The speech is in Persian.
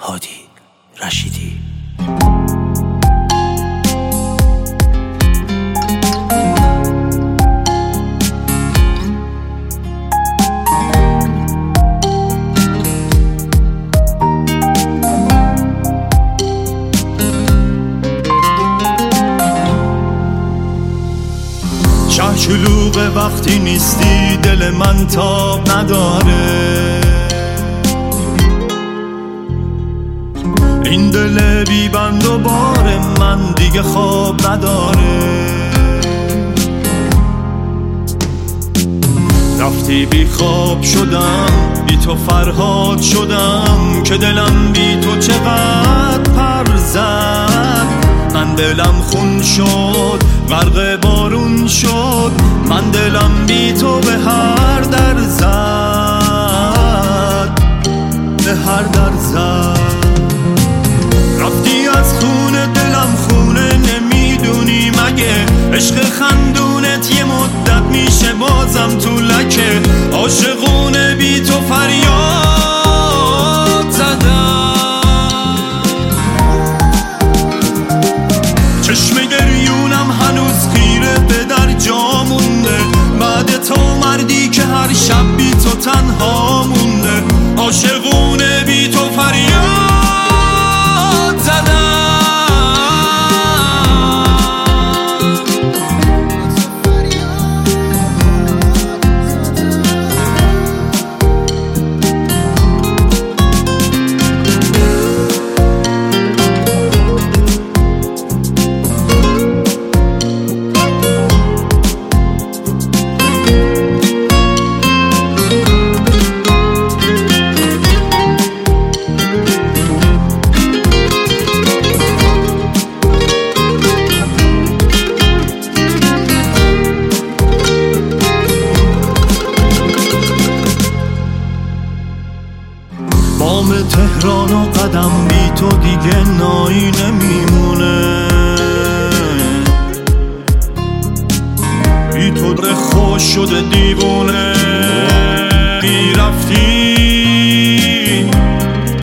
هادی رشیدی. شه شلوغ وقتی نیستی دل من تاب نداره، این دل بی بند و بار من دیگه خواب نداره. رفتی بی خواب شدم، بی تو فرهاد شدم که دلم بی تو چقدر پر زد. من دلم خون شد غرق بارون شد، من دلم بی تو به هر در زد، به هر در زد. رفتی از خونه دلم خونه، نمیدونی مگه عشق خندونت یه مدت میشه بازم تو لکه. عاشقونه بی تو فریاد زدم، چشم گریونم هنوز خیره به در جا مونده. بعد تو مردی که هر شب بی تو تنها مونده. عاشقونه بی تو فریاد زدم. بام تهران و قدم بی تو دیگه نایی نمیمونه. بی تو خوش شده دیوونه. بی رفتی